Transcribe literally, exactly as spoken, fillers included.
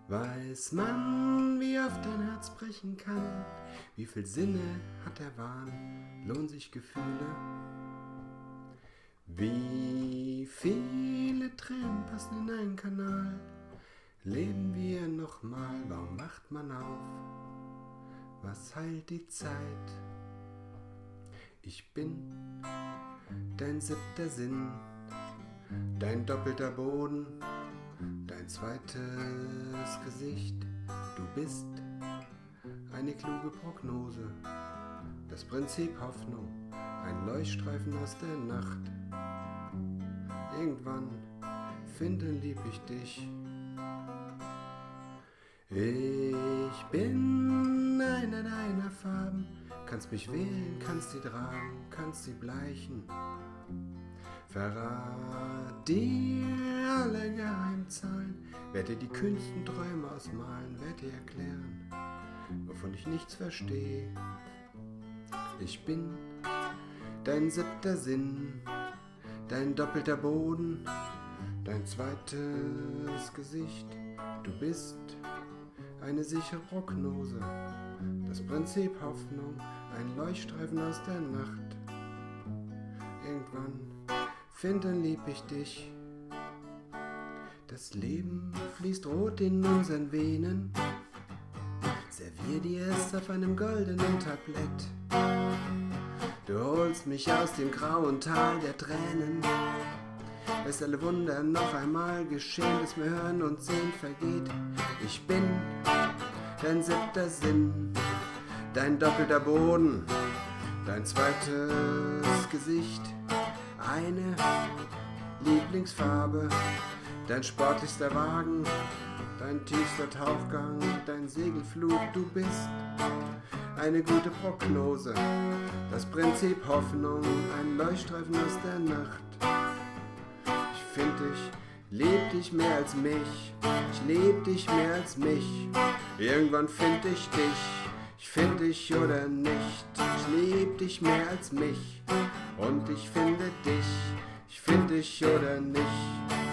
Weiß man, wie oft ein Herz brechen kann, wie viel Sinne hat der Wahn, lohnen sich Gefühle, wie viele Tränen passen in einen Kanal, leben wir nochmal, warum wacht man auf, was heilt die Zeit? Ich bin dein siebter Sinn, dein doppelter Boden, dein zweites Gesicht. Du bist eine kluge Prognose, das Prinzip Hoffnung, ein Leuchtstreifen aus der Nacht. Irgendwann finden lieb ich dich. Ich bin einer deiner Farben, kannst mich wählen, kannst sie tragen, kannst sie bleichen. Verrat dir alle Geheimzahlen, werd dir die kühnsten Träume ausmalen, werd dir erklären, wovon ich nichts verstehe. Ich bin dein siebter Sinn, dein doppelter Boden, dein zweites Gesicht. Du bist eine sichere Prognose, das Prinzip Hoffnung, ein Leuchtstreifen aus der Nacht. Irgendwann finden lieb ich dich. Das Leben fließt rot in unseren Venen, servier dir es auf einem goldenen Tablett. Du holst mich aus dem grauen Tal der Tränen, lässt alle Wunder noch einmal geschehen, bis mir Hören und Sehen vergeht. Ich bin dein siebter Sinn, dein doppelter Boden, dein zweites Gesicht, eine Lieblingsfarbe, dein sportlichster Wagen, dein tiefster Tauchgang, dein Segelflug. Du bist eine gute Prognose, das Prinzip Hoffnung, ein Leuchtstreifen aus der Nacht. Ich find dich, leb dich mehr als mich, ich leb dich mehr als mich. Irgendwann find ich dich, ich find dich oder nicht. Ich leb dich mehr als mich und ich finde dich, ich find dich oder nicht.